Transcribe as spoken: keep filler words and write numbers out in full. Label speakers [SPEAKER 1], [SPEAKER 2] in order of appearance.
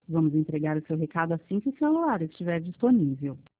[SPEAKER 1] Vamos entregar o seu recado assim que o celular estiver disponível.